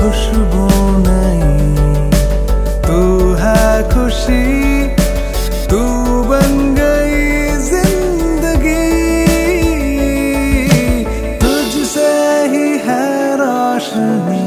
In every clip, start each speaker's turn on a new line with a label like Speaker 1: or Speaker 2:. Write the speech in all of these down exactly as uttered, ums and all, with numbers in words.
Speaker 1: खुशबू नहीं, तू है खुशी, तू बन गई जिंदगी, तुझसे ही है रोशनी।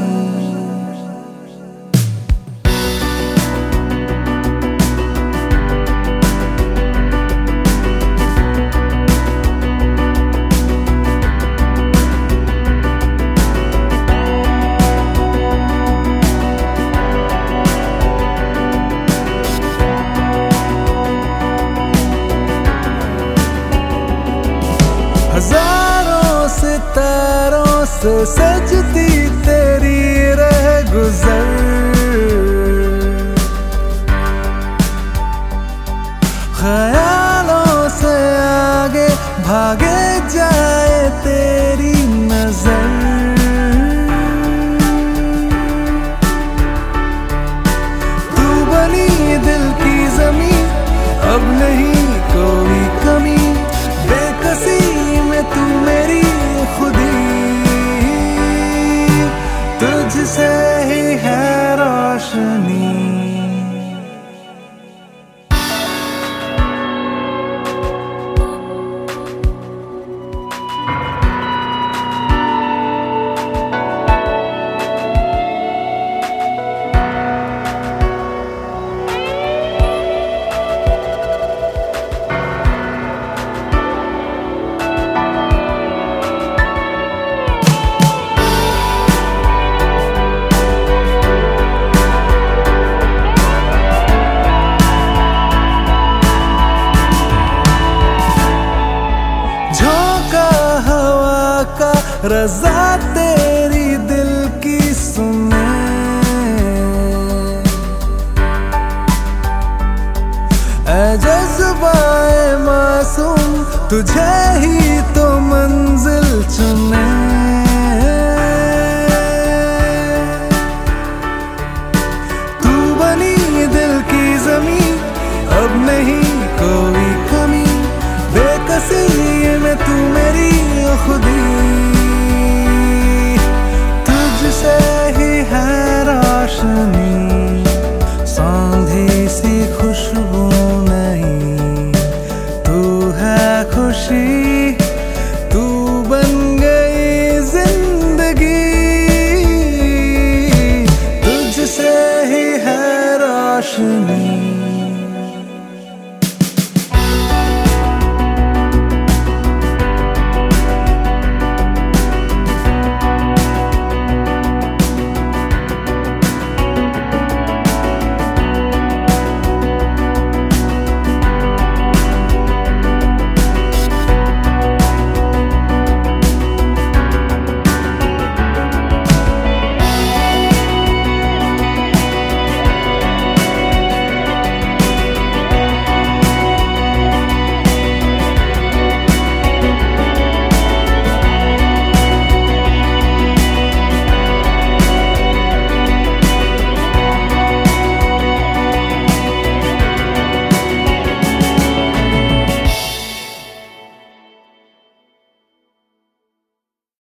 Speaker 1: हजारों सितारों से सजती तेरी रह गुजर, ख्यालों से आगे भागे जाए तेरी नजर, तू बनी दिल की जमीन, अब नहीं कोई कमी, बेकसी तू मेरी खुदी, तुझसे ही है रोशनी। रज़ा